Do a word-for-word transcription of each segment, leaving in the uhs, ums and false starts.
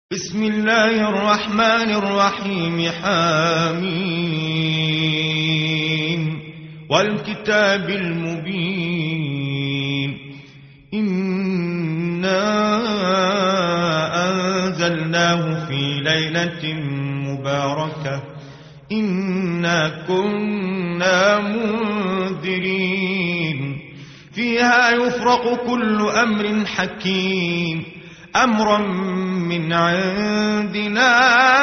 بسم الله الرحمن الرحيم. حميم والكتاب المبين. إنا أنزلناه في ليلة مباركة إنا كنا منذرين فيها يفرق كل أمر حكيم أمرا من عندنا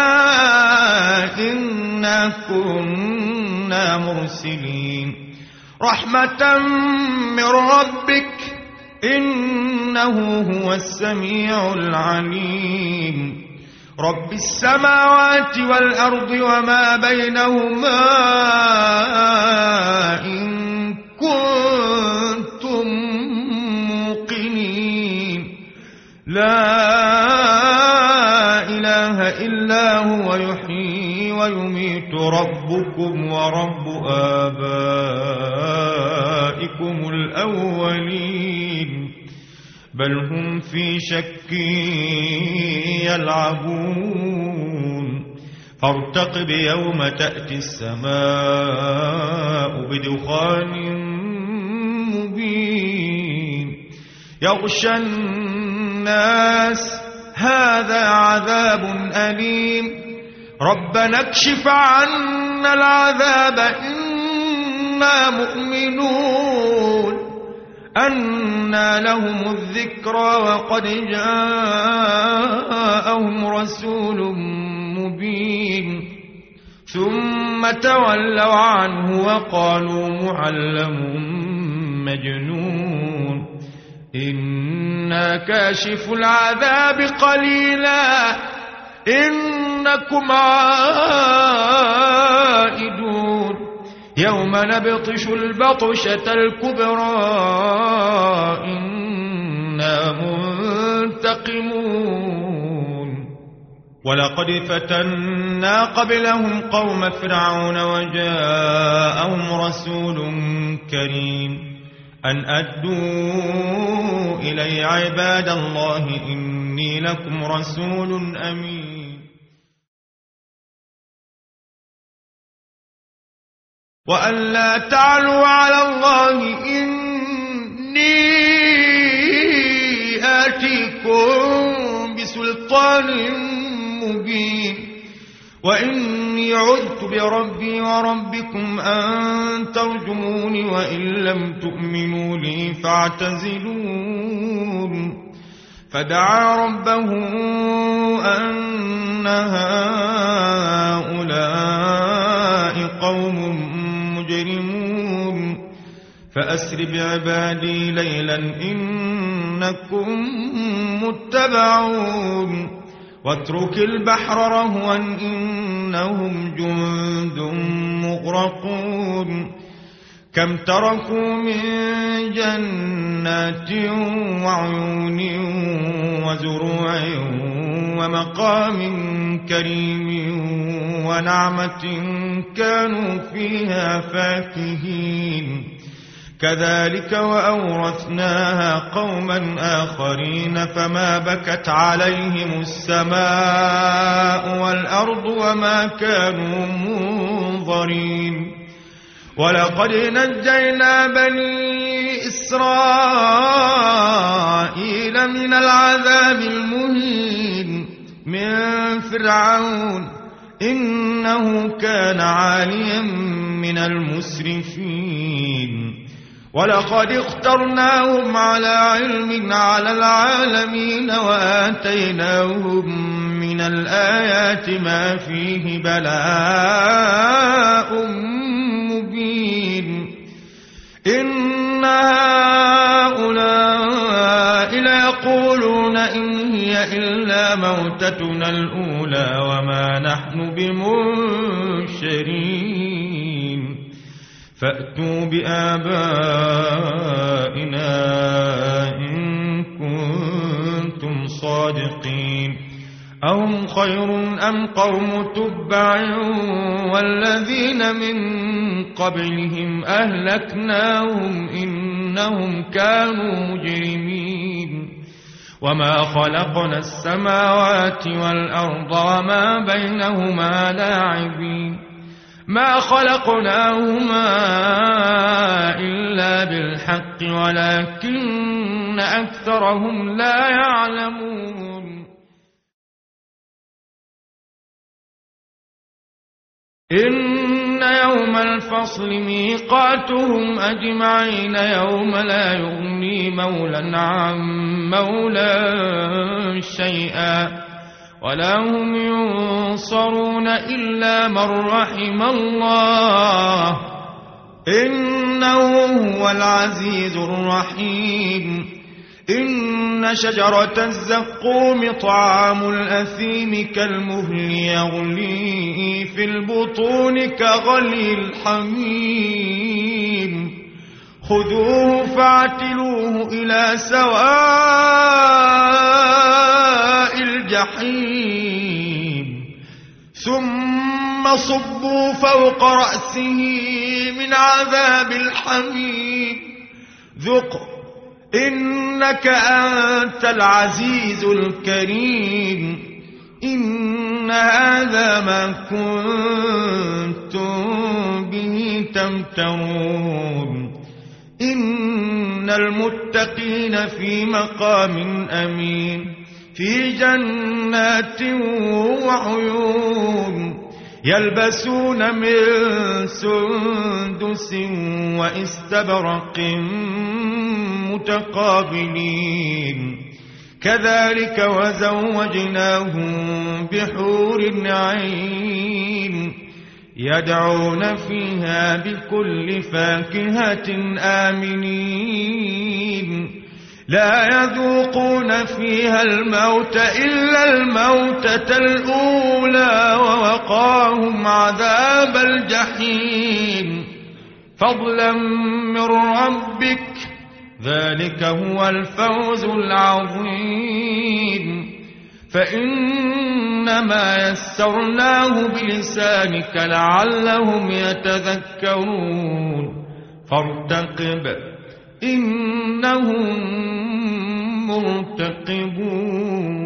إنا كنا مرسلين رحمة من ربك إنه هو السميع العليم. رب السماوات والأرض وما بينهما إن كنتم موقنين لا إله إلا هو يحيي ويميت ربكم ورب آبائكم الأولين بل هم في شك يلعبون فارتقب يوم تأتي السماء بدخان مبين يغشى الناس هذا عذاب أليم ربنا اكشف عنا العذاب إنا مؤمنون أنى لهم الذكرى وقد جاءهم رسول مبين ثم تولوا عنه وقالوا معلم مجنون إنا كاشف العذاب قليلا إنكم عائدون يوم نبطش البطشة الكبرى إنا منتقمون ولقد فتنا قبلهم قوم فرعون وجاءهم رسول كريم أن أدوا إلي عباد الله إني لكم رسول أمين. وأن لا تعلوا على الله إني آتيكم بسلطان مبين وإني عذت بربي وربكم أن ترجموني وإن لم تؤمنوا لي فاعتزلون فدعا ربه أن هؤلاء قوم مجرمون فأسر بعبادي ليلا إنكم متبعون واترك البحر رهوا إنهم جند مغرقون كم تركوا من جنات وعيون وزروع ومقام كريم ونعمة كانوا فيها فاكهين كذلك وأورثناها قوما آخرين فما بكت عليهم السماء والأرض وما كانوا منظرين ولقد نجينا بني إسرائيل من العذاب المهين من فرعون إنه كان عاليا من المسرفين ولقد اخترناهم على علم على العالمين وآتيناهم من الآيات ما فيه بلاء مبين إن هؤلاء ليقولون إن هي إلا موتتنا الأولى وما نحن بمنشرين فأتوا بآبائنا إن كنتم صادقين أهم خير أم قوم تبع والذين من قبلهم أهلكناهم إنهم كانوا مجرمين وما خلقنا السماوات والأرض وما بينهما لاعبين ما خلقناهما إلا بالحق ولكن أكثرهم لا يعلمون إن يوم الفصل ميقاتهم أجمعين يوم لا يغني مولا عن مولا شيئا ولا هم ينصرون إلا من رحم الله إنه هو العزيز الرحيم إن شجرة الزقوم طعام الأثيم كالمهل يغلي في البطون كغلي الحميم خذوه فاعتلوه إلى سواء الجحيم ثم صبوا فوق رأسه من عذاب الحميم ذق إنك أنت العزيز الكريم إن هذا ما كنتم به تمترون إن المتقين في مقام أمين في جنات وعيون يلبسون من سندس واستبرق متقابلين كذلك وزوجناهم بحور عين يدعون فيها بكل فاكهة آمنين لا يذوقون فيها الموت إلا الموتة الأولى ووقاهم عذاب الجحيم فضلا من ربك ذلك هو الفوز العظيم فإنما يسرناه بلسانك لعلهم يتذكرون فارتقب إنهم مرتقبون